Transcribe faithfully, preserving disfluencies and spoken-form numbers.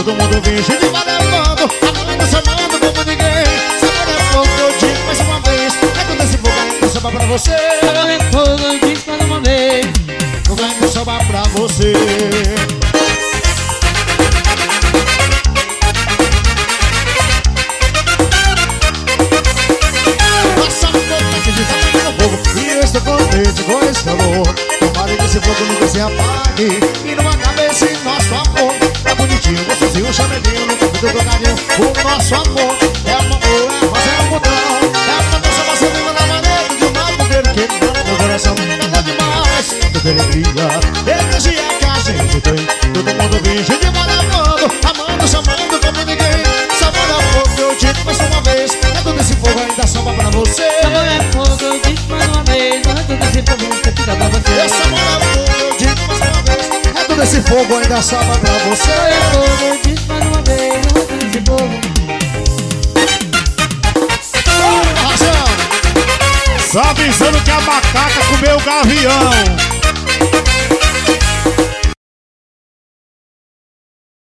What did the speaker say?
todo mundo virgem de vai levando, amando, chamando como ninguém. Sabor é fogo, eu digo mais uma vez, é tudo esse fogo ainda sobra pra você. Sabor é fogo, eu disse mais uma vez, Fogo ainda sobra pra você. E eu estou contente com esse calor. Tomara que esse fogo nunca se apague e não acabe esse nosso amor. É bonitinho, gostosinho, chamelinho, nunca foi teu carinho. O nosso amor é uma boa, é rosa, é um botão. É uma dança, você viva na maneira de uma mulher que dá no meu coração. É bom demais, muita alegria, energia que a gente tem. Todo mundo virgem de vai levando, amando, chamando como ninguém. Sabor é fogo, eu digo mais uma vez, é todo esse fogo ainda sobra pra você. sabor é fogo, eu disse mais uma vez, não é tudo esse fogo que dá pra você. Essa mão é fogo, eu digo mais uma vez, é todo esse fogo ainda sobra pra você. Sabor é fogo, eu disse mais uma vez, não é tudo esse fogo. Só avisando que a macaca comeu o gavião.